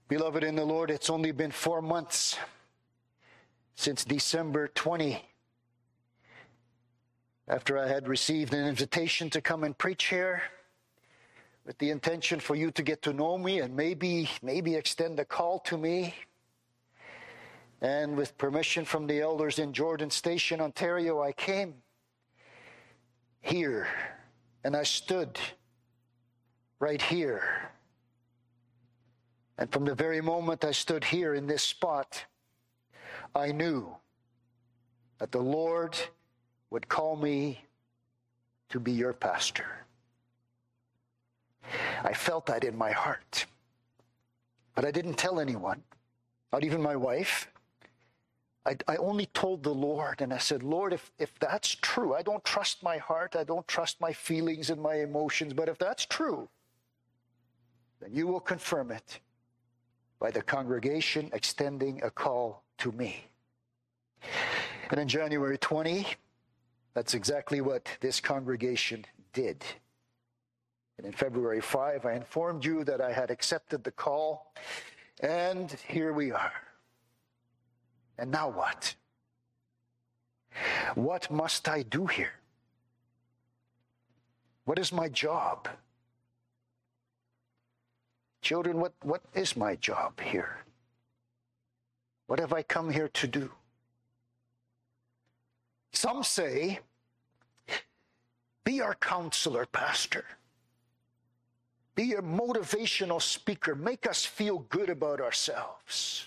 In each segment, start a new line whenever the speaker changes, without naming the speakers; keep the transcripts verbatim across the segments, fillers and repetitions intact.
Beloved in the Lord, it's only been four months since December twentieth, after I had received an invitation to come and preach here with the intention for you to get to know me and maybe, maybe extend a call to me. And with permission from the elders in Jordan Station, Ontario, I came here and I stood right here. And from the very moment I stood here in this spot, I knew that the Lord would call me to be your pastor. I felt that in my heart. But I didn't tell anyone, not even my wife. I, I only told the Lord, and I said, Lord, if, if that's true, I don't trust my heart, I don't trust my feelings and my emotions, but if that's true, then you will confirm it by the congregation extending a call to me. And in January twentieth, that's exactly what this congregation did. And in February fifth, I informed you that I had accepted the call, and here we are. And now what? What must I do here? What is my job? Children, what, what is my job here? What have I come here to do? Some say, be our counselor, pastor. Be a motivational speaker. Make us feel good about ourselves.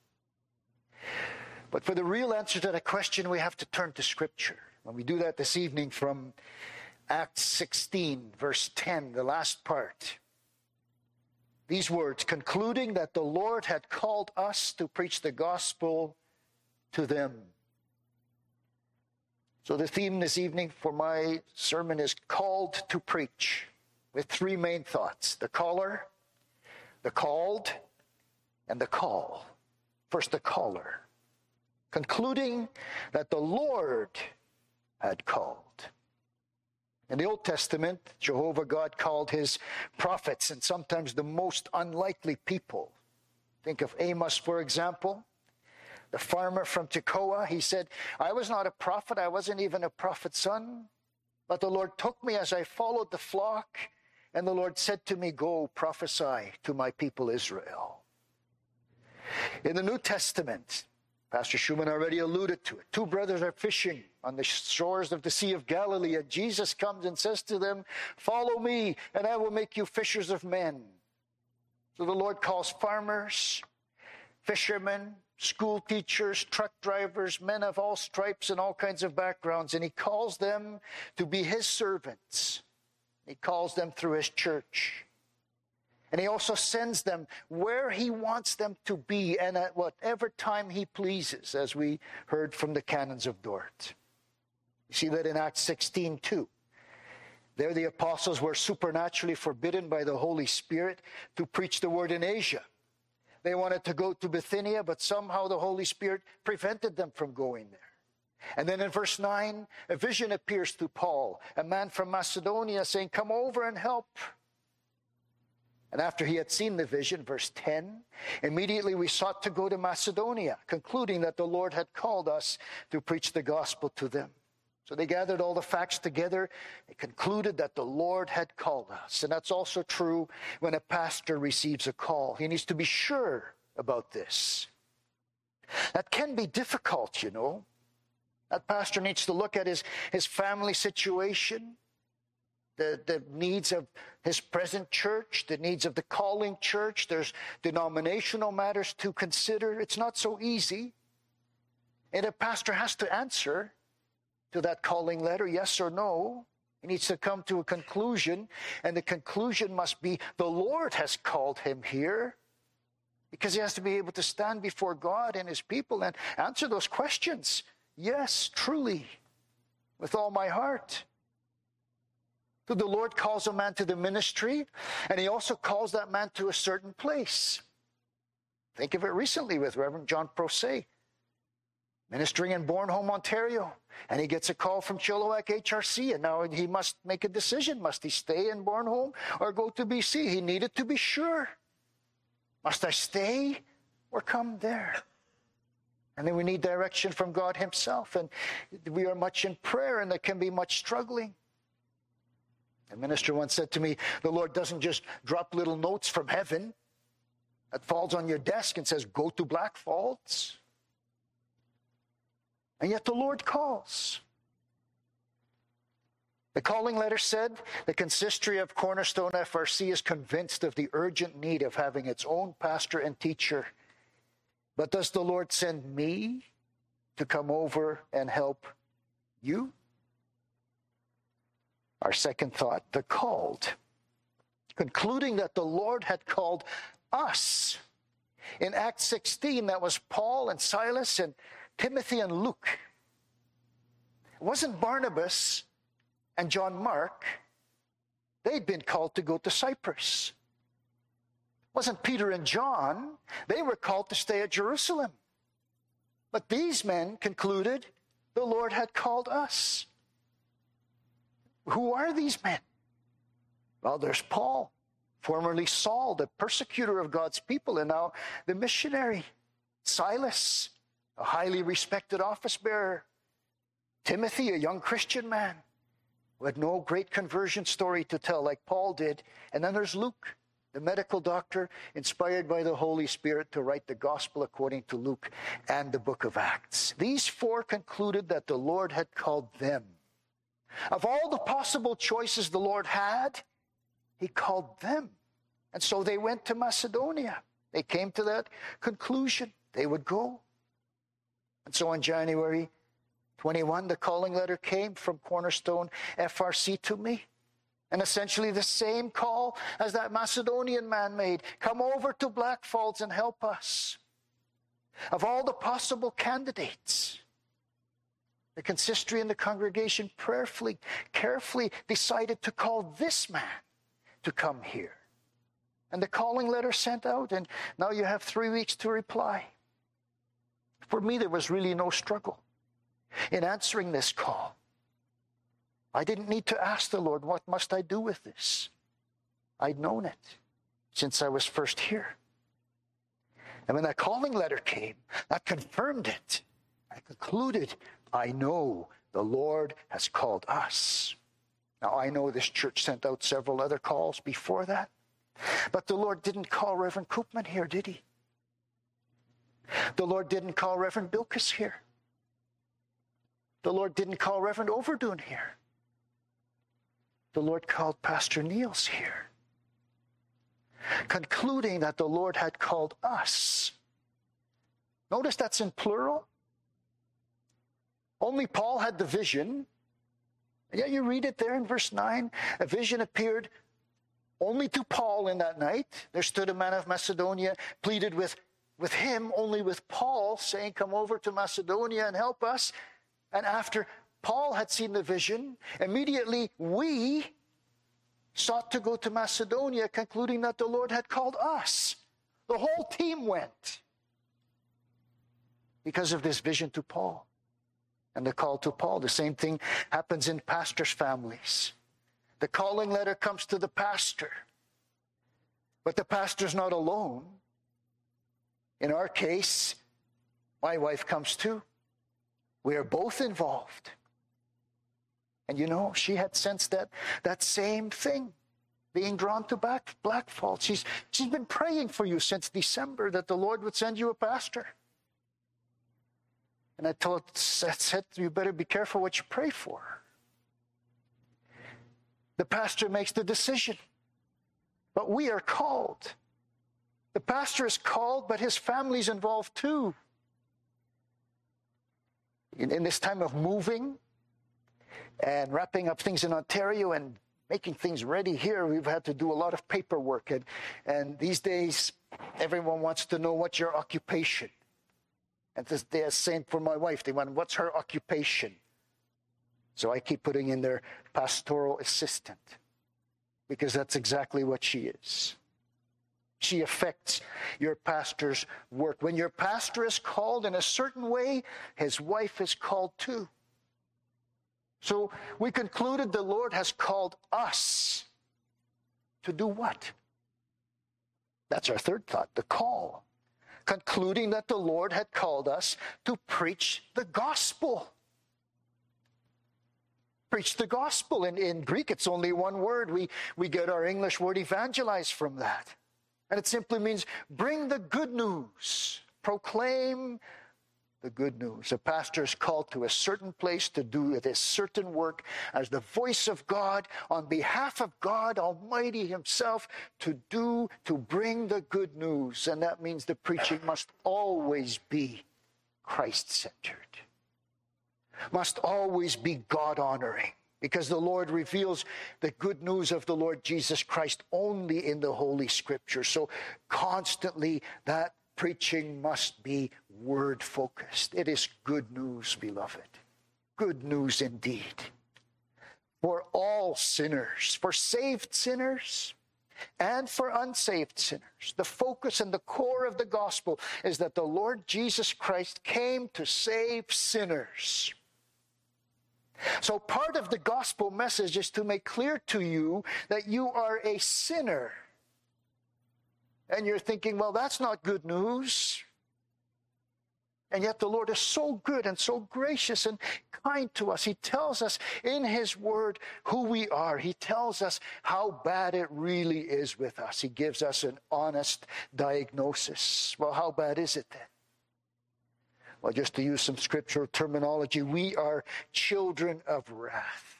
But for the real answer to that question, we have to turn to Scripture. And we do that this evening from Acts sixteen, verse ten, the last part. These words, concluding that the Lord had called us to preach the gospel to them. So the theme this evening for my sermon is called to preach, with three main thoughts: the caller, the called, and the call. First, the caller. Concluding that the Lord had called. In the Old Testament, Jehovah God called his prophets, and sometimes the most unlikely people. Think of Amos, for example, the farmer from Tekoa. He said, I was not a prophet, I wasn't even a prophet's son, but the Lord took me as I followed the flock, and the Lord said to me, go prophesy to my people Israel. In the New Testament, Pastor Schumann already alluded to it. Two brothers are fishing on the shores of the Sea of Galilee, and Jesus comes and says to them, follow me, and I will make you fishers of men. So the Lord calls farmers, fishermen, school teachers, truck drivers, men of all stripes and all kinds of backgrounds, and he calls them to be his servants. He calls them through his church. And he also sends them where he wants them to be and at whatever time he pleases, as we heard from the canons of Dort. You see that in Acts sixteen too. There the apostles were supernaturally forbidden by the Holy Spirit to preach the word in Asia. They wanted to go to Bithynia, but somehow the Holy Spirit prevented them from going there. And then in verse nine, a vision appears to Paul, a man from Macedonia, saying, come over and help. And after he had seen the vision, verse ten, immediately we sought to go to Macedonia, concluding that the Lord had called us to preach the gospel to them. So they gathered all the facts together and concluded that the Lord had called us. And that's also true when a pastor receives a call. He needs to be sure about this. That can be difficult, you know. That pastor needs to look at his, his family situation, The, the needs of his present church, the needs of the calling church. There's denominational matters to consider. It's not so easy. And a pastor has to answer to that calling letter, yes or no. He needs to come to a conclusion, and the conclusion must be the Lord has called him here, because he has to be able to stand before God and his people and answer those questions. Yes, truly, with all my heart. So the Lord calls a man to the ministry, and he also calls that man to a certain place. Think of it recently with Reverend John Procet, ministering in Bornholm, Ontario, and he gets a call from Chilliwack H R C, and now he must make a decision. Must he stay in Bornholm or go to B C? He needed to be sure. Must I stay or come there? And then we need direction from God himself. And we are much in prayer, and there can be much struggling. A minister once said to me, the Lord doesn't just drop little notes from heaven that falls on your desk and says, go to Blackfalds. And yet the Lord calls. The calling letter said, the consistory of Cornerstone F R C is convinced of the urgent need of having its own pastor and teacher. But does the Lord send me to come over and help you? Our second thought, the called. Concluding that the Lord had called us. In Acts sixteen, that was Paul and Silas and Timothy and Luke. It wasn't Barnabas and John Mark. They'd been called to go to Cyprus. It wasn't Peter and John. They were called to stay at Jerusalem. But these men concluded the Lord had called us. Who are these men? Well, there's Paul, formerly Saul, the persecutor of God's people, and now the missionary. Silas, a highly respected office bearer. Timothy, a young Christian man who had no great conversion story to tell like Paul did. And then there's Luke, the medical doctor, inspired by the Holy Spirit to write the gospel according to Luke and the book of Acts. These four concluded that the Lord had called them. Of all the possible choices the Lord had, he called them. And so they went to Macedonia. They came to that conclusion. They would go. And so on January twenty-first, the calling letter came from Cornerstone F R C to me. And essentially the same call as that Macedonian man made. Come over to Blackfalds and help us. Of all the possible candidates, the consistory and the congregation prayerfully, carefully decided to call this man to come here. And the calling letter sent out, and now you have three weeks to reply. For me, there was really no struggle in answering this call. I didn't need to ask the Lord, what must I do with this? I'd known it since I was first here. And when that calling letter came, that confirmed it. I concluded, I know the Lord has called us. Now, I know this church sent out several other calls before that, but the Lord didn't call Reverend Koopman here, did he? The Lord didn't call Reverend Bilkes here. The Lord didn't call Reverend Overdoon here. The Lord called Pastor Niels here, concluding that the Lord had called us. Notice that's in plural. Only Paul had the vision. And yet you read it there in verse nine. A vision appeared only to Paul in that night. There stood a man of Macedonia, pleaded with, with him, only with Paul, saying, come over to Macedonia and help us. And after Paul had seen the vision, immediately we sought to go to Macedonia, concluding that the Lord had called us. The whole team went because of this vision to Paul and the call to Paul. The same thing happens in pastors' families. The calling letter comes to the pastor, but the pastor's not alone. In our case, my wife comes too. We are both involved. And you know, she had sensed that that same thing, being drawn to back, Blackfalds. She's, she's been praying for you since December that the Lord would send you a pastor. And I told, I said, you better be careful what you pray for. The pastor makes the decision, but we are called. The pastor is called, but his family's involved too. In, in this time of moving and wrapping up things in Ontario and making things ready here, we've had to do a lot of paperwork. And, and these days, everyone wants to know what's your occupation. And this, they're saying for my wife, they want, what's her occupation? So I keep putting in there pastoral assistant, because that's exactly what she is. She affects your pastor's work. When your pastor is called in a certain way, his wife is called too. So we concluded the Lord has called us to do what? That's our third thought, the call. Concluding that the Lord had called us to preach the gospel. Preach the gospel. In, in Greek, it's only one word. We, we get our English word evangelize from that. And it simply means bring the good news. Proclaim the good news. A pastor is called to a certain place to do this certain work as the voice of God on behalf of God Almighty himself to do, to bring the good news. And that means the preaching must always be Christ-centered. Must always be God-honoring. Because the Lord reveals the good news of the Lord Jesus Christ only in the Holy Scripture. So constantly that preaching must be word-focused. It is good news, beloved. Good news indeed. For all sinners, for saved sinners and for unsaved sinners. The focus and the core of the gospel is that the Lord Jesus Christ came to save sinners. So part of the gospel message is to make clear to you that you are a sinner. And you're thinking, well, that's not good news. And yet the Lord is so good and so gracious and kind to us. He tells us in his word who we are. He tells us how bad it really is with us. He gives us an honest diagnosis. Well, how bad is it then? Well, just to use some scriptural terminology, we are children of wrath.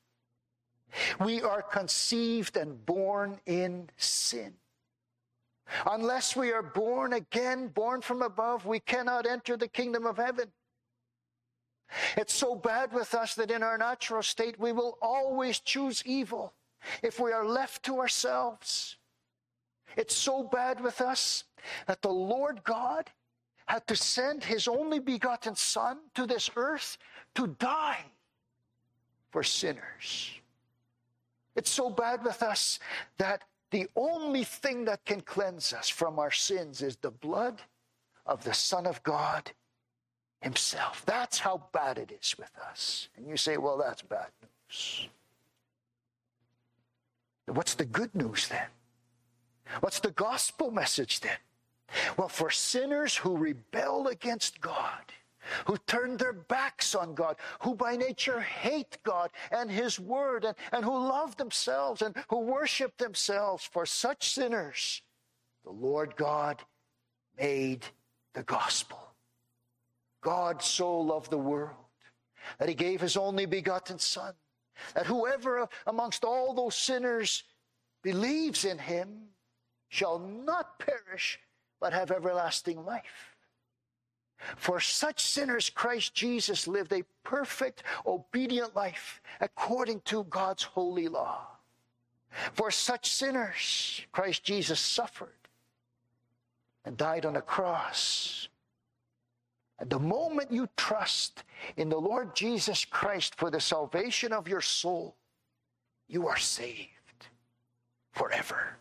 We are conceived and born in sin. Unless we are born again, born from above, we cannot enter the kingdom of heaven. It's so bad with us that in our natural state, we will always choose evil if we are left to ourselves. It's so bad with us that the Lord God had to send his only begotten Son to this earth to die for sinners. It's so bad with us that the only thing that can cleanse us from our sins is the blood of the Son of God himself. That's how bad it is with us. And you say, well, that's bad news. What's the good news then? What's the gospel message then? Well, for sinners who rebel against God, who turn their backs on God, who by nature hate God and his word, and, and who love themselves and who worship themselves, for such sinners, the Lord God made the gospel. God so loved the world that he gave his only begotten Son, that whoever amongst all those sinners believes in him shall not perish, but have everlasting life. For such sinners, Christ Jesus lived a perfect, obedient life according to God's holy law. For such sinners, Christ Jesus suffered and died on a cross. And the moment you trust in the Lord Jesus Christ for the salvation of your soul, you are saved forever.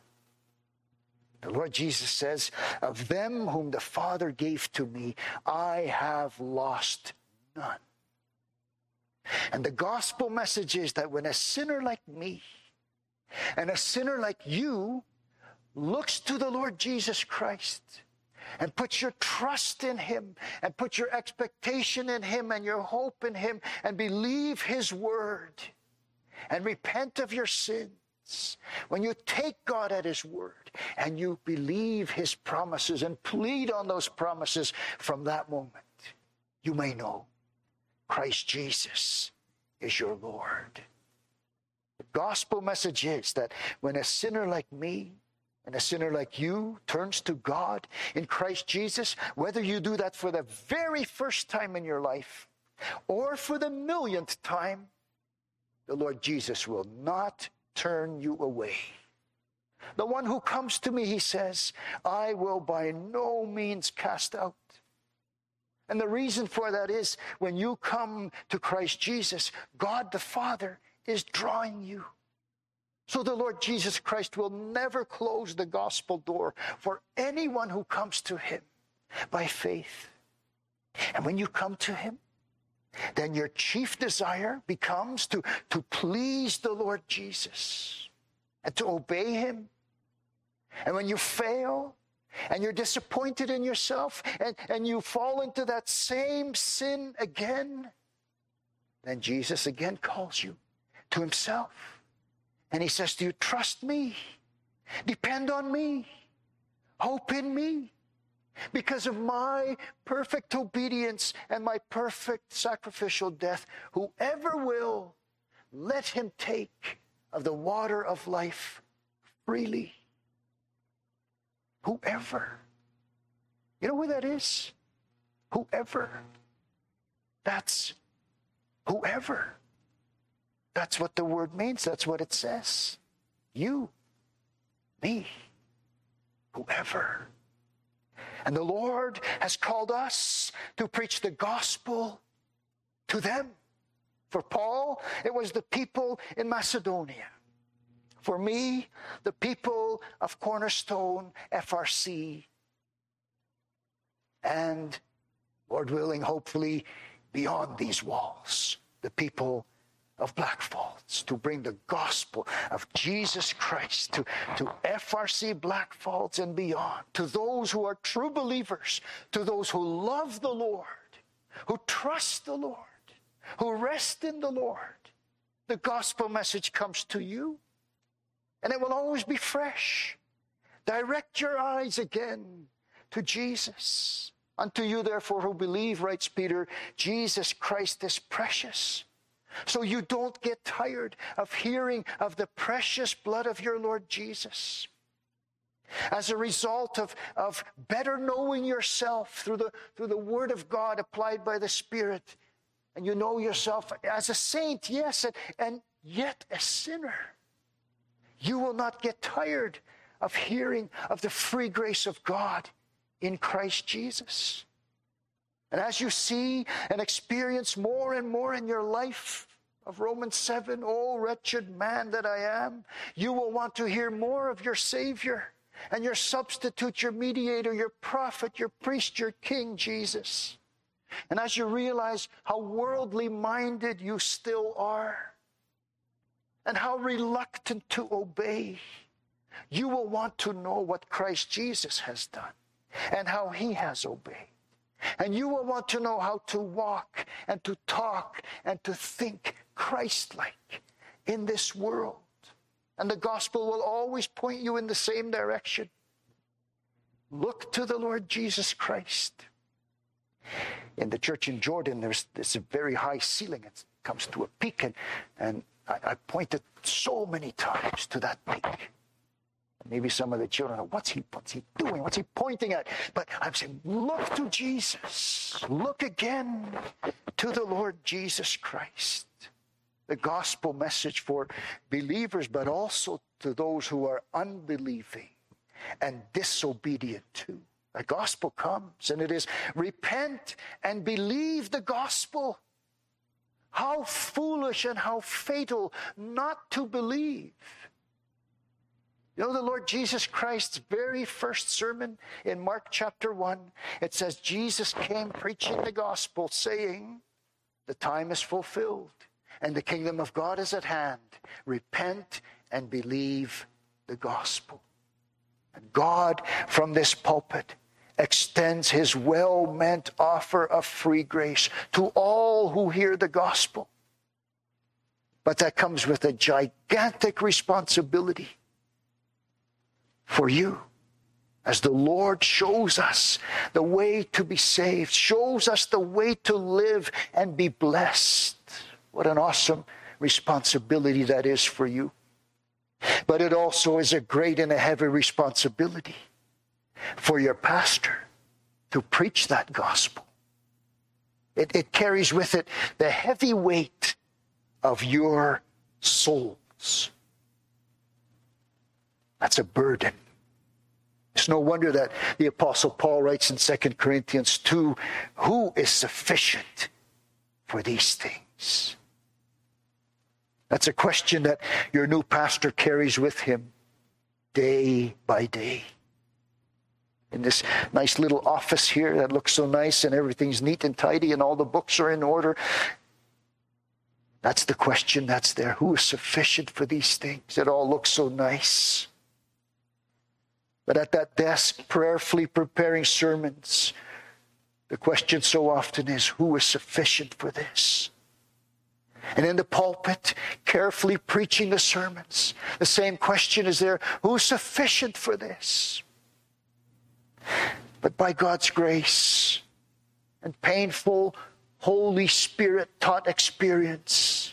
The Lord Jesus says, of them whom the Father gave to me, I have lost none. And the gospel message is that when a sinner like me and a sinner like you looks to the Lord Jesus Christ and puts your trust in him and put your expectation in him and your hope in him and believe his word and repent of your sins, when you take God at his word and you believe his promises and plead on those promises, from that moment, you may know Christ Jesus is your Lord. The gospel message is that when a sinner like me and a sinner like you turns to God in Christ Jesus, whether you do that for the very first time in your life or for the millionth time, the Lord Jesus will not turn you away. The one who comes to me, he says, I will by no means cast out. And the reason for that is when you come to Christ Jesus, God the Father is drawing you. So the Lord Jesus Christ will never close the gospel door for anyone who comes to him by faith. And when you come to him, then your chief desire becomes to, to please the Lord Jesus and to obey him And when you fail, and you're disappointed in yourself, and, and you fall into that same sin again, then Jesus again calls you to himself. And he says to you, trust me, depend on me, hope in me. Because of my perfect obedience and my perfect sacrificial death, whoever will, let him take of the water of life freely. Whoever. You know who that is? Whoever. That's whoever. That's what the word means. That's what it says. You, me, whoever. And the Lord has called us to preach the gospel to them. For Paul, it was the people in Macedonia. For me, the people of Cornerstone F R C. And, Lord willing, hopefully beyond these walls, the people of Black Falls, to bring the gospel of Jesus Christ to, to F R C Black Falls and beyond, to those who are true believers, to those who love the Lord, who trust the Lord, who rest in the Lord. The gospel message comes to you, and it will always be fresh. Direct your eyes again to Jesus. Unto you, therefore, who believe, writes Peter, Jesus Christ is precious. So you don't get tired of hearing of the precious blood of your Lord Jesus. As a result of, of better knowing yourself through the, through the Word of God applied by the Spirit, and you know yourself as a saint, yes, and, and yet a sinner, you will not get tired of hearing of the free grace of God in Christ Jesus. And as you see and experience more and more in your life of Romans seven, oh wretched man that I am, you will want to hear more of your Savior and your substitute, your mediator, your prophet, your priest, your king, Jesus. And as you realize how worldly minded you still are and how reluctant to obey, you will want to know what Christ Jesus has done and how he has obeyed. And you will want to know how to walk and to talk and to think Christ-like in this world. And the gospel will always point you in the same direction. Look to the Lord Jesus Christ. In the church in Jordan, there's, there's a very high ceiling. It comes to a peak, and, and I, I pointed so many times to that peak. Maybe some of the children are, what's he, what's he doing? What's he pointing at? But I'm saying, look to Jesus. Look again to the Lord Jesus Christ. The gospel message for believers, but also to those who are unbelieving and disobedient too. The gospel comes, and it is repent and believe the gospel. How foolish and how fatal not to believe. You know, the Lord Jesus Christ's very first sermon in Mark chapter one, it says, Jesus came preaching the gospel, saying, the time is fulfilled, and the kingdom of God is at hand. Repent and believe the gospel. And God, from this pulpit, extends his well-meant offer of free grace to all who hear the gospel. But that comes with a gigantic responsibility for you, as the Lord shows us the way to be saved, shows us the way to live and be blessed. What an awesome responsibility that is for you. But it also is a great and a heavy responsibility for your pastor to preach that gospel. It, it carries with it the heavy weight of your souls. That's a burden. It's no wonder that the Apostle Paul writes in Second Corinthians two, who is sufficient for these things? That's a question that your new pastor carries with him day by day. In this nice little office here that looks so nice and everything's neat and tidy and all the books are in order. That's the question that's there. Who is sufficient for these things? It all looks so nice. But at that desk, prayerfully preparing sermons, the question so often is, who is sufficient for this? And in the pulpit, carefully preaching the sermons, the same question is there, who's sufficient for this? But by God's grace and painful, Holy Spirit-taught experience,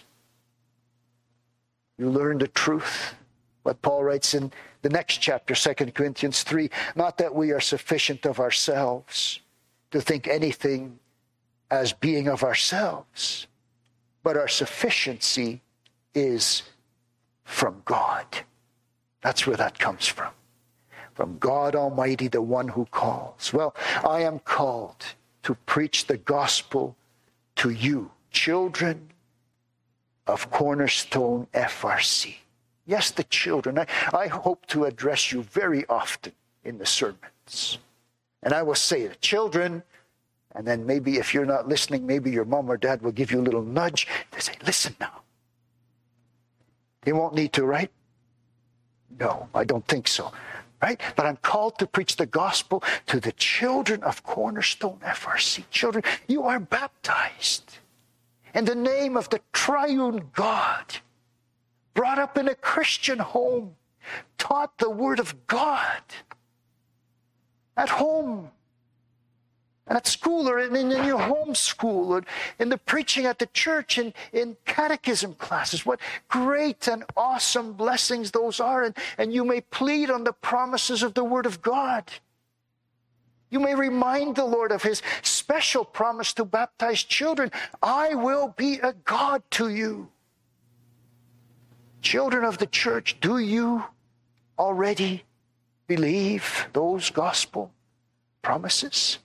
you learn the truth. What Paul writes in the next chapter, Second Corinthians three, not that we are sufficient of ourselves to think anything as being of ourselves, but our sufficiency is from God. That's where that comes from. From God Almighty, the one who calls. Well, I am called to preach the gospel to you, children of Cornerstone F R C. Yes, the children. I, I hope to address you very often in the sermons. And I will say it, children, and then maybe if you're not listening, maybe your mom or dad will give you a little nudge to say, listen now. They won't need to, right? No, I don't think so. Right? But I'm called to preach the gospel to the children of Cornerstone F R C. Children, you are baptized in the name of the triune God, brought up in a Christian home, taught the Word of God at home and at school, or in, in your home school, or in the preaching at the church, and in catechism classes. What great and awesome blessings those are. And, and you may plead on the promises of the Word of God. You may remind the Lord of His special promise to baptized children. I will be a God to you. Children of the church, do you already believe those gospel promises?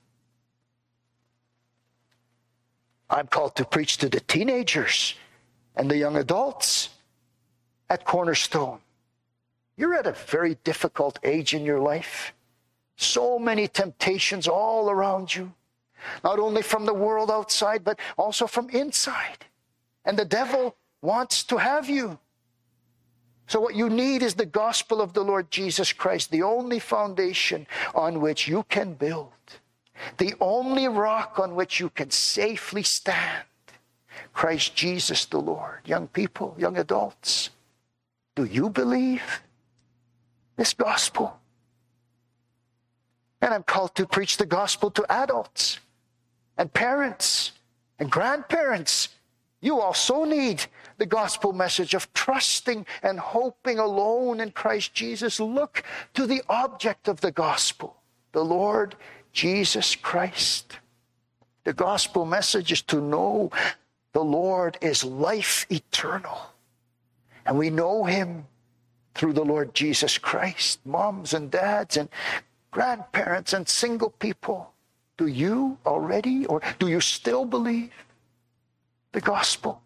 I'm called to preach to the teenagers and the young adults at Cornerstone. You're at a very difficult age in your life. So many temptations all around you, not only from the world outside, but also from inside. And the devil wants to have you. So what you need is the gospel of the Lord Jesus Christ, the only foundation on which you can build. The only rock on which you can safely stand. Christ Jesus the Lord. Young people, young adults, do you believe this gospel? And I'm called to preach the gospel to adults and parents and grandparents. You also need the gospel message of trusting and hoping alone in Christ Jesus. Look to the object of the gospel, the Lord Jesus Christ. The gospel message is to know the Lord is life eternal. And we know Him through the Lord Jesus Christ. Moms and dads and grandparents and single people. Do you already, or do you still believe the gospel?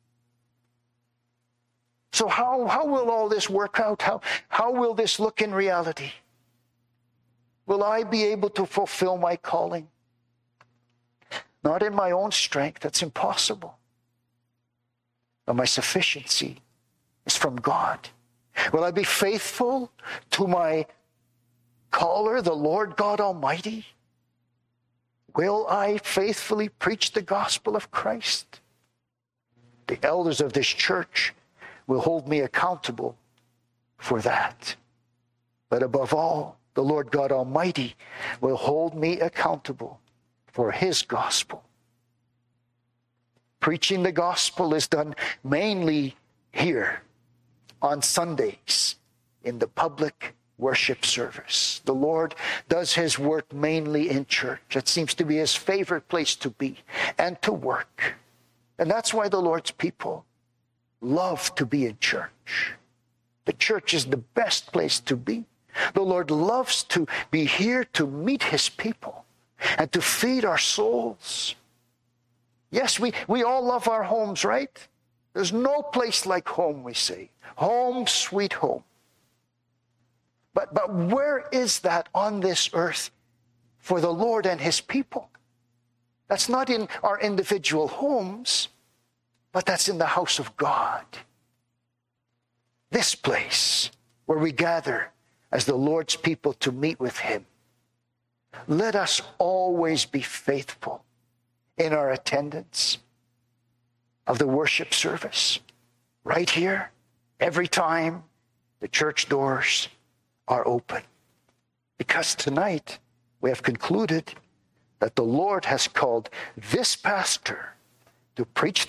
So how, how will all this work out? How, how will this look in reality? Will I be able to fulfill my calling? Not in my own strength, that's impossible. But my sufficiency is from God. Will I be faithful to my caller, the Lord God Almighty? Will I faithfully preach the gospel of Christ? The elders of this church will hold me accountable for that. But above all, the Lord God Almighty will hold me accountable for His gospel. Preaching the gospel is done mainly here on Sundays in the public worship service. The Lord does His work mainly in church. It seems to be His favorite place to be and to work. And that's why the Lord's people love to be in church. The church is the best place to be. The Lord loves to be here to meet His people and to feed our souls. Yes, we, we all love our homes, right? There's no place like home, we say. Home, sweet home. But, but where is that on this earth for the Lord and His people? That's not in our individual homes, but that's in the house of God. This place where we gather as the Lord's people to meet with him. Let us always be faithful in our attendance of the worship service right here, every time the church doors are open. Because tonight we have concluded that the Lord has called this pastor to preach